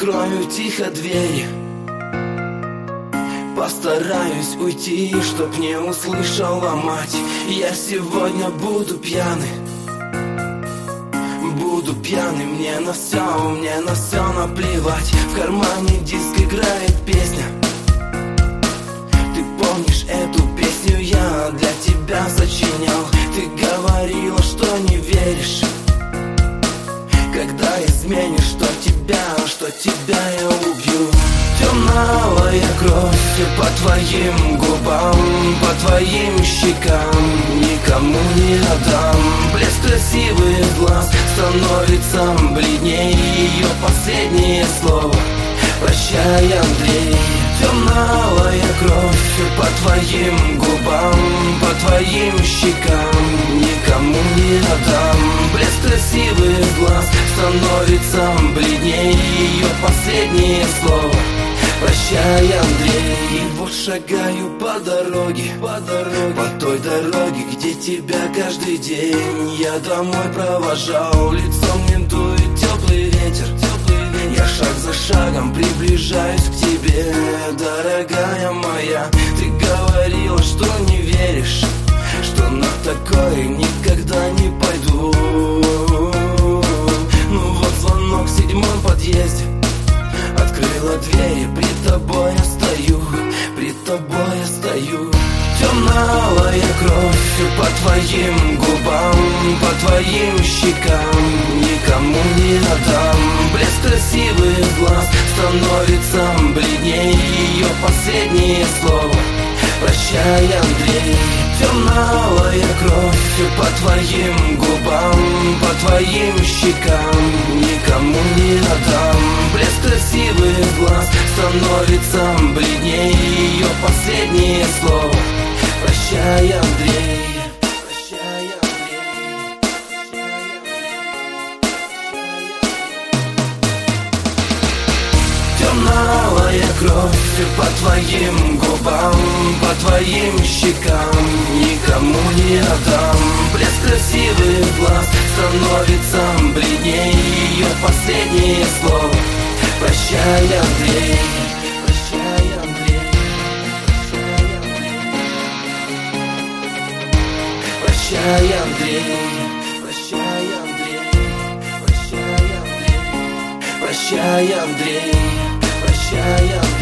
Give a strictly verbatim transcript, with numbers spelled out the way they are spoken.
закрою тихо двери. Постараюсь уйти, чтоб не услышала мать. Я сегодня буду пьяный, буду пьяный, мне на все, мне на все наплевать. В кармане диск играет песня. Ты помнишь эту песню, я для тебя сочинял. Ты говорила, что не веришь, когда изменишь, что тебя, что тебя я убью. Темная кровь по твоим губам, по твоим щекам никому не отдам. Блеск красивых глаз становится бледней, ее последнее слово прощай, Андрей. Темная кровь по твоим губам, по твоим щекам никому не отдам. Блеск красивых глаз становится бледней, ее последнее слово прощай, Андрей. И вот шагаю по дороге, по дороге, по той дороге, где тебя каждый день я домой провожал. Лицом мне дует теплый ветер, теплый ветер. Я шаг за шагом приближаюсь к тебе, дорогая моя. Ты говорила, что не веришь, что на такое никогда не пойду. Ну вот звонок в седьмом подъезде, открыла дверь и при тобой я стою, при тобой я стою. Темная кровь по твоим губам, по твоим щекам никому не отдам. Блеск красивых глаз становится бледней, ее последнее слово прощай, Андрей. Темная кровь по твоим губам, по твоим щекам никому не отдам. Блеск красивых глаз становится бледней, ее последнее слово прощай, Андрей. Прощай, Андрей. Темная кровь по твоим губам, по твоим щекам никому не отдам. Блеск красивых глаз становится бледней, ее последнее слово прощай, Андрей. Прощай, Андрей. Прощай, Андрей. Прощай, Андрей. Прощай, Андрей. Прощай, Андрей. Прощай, Андрей.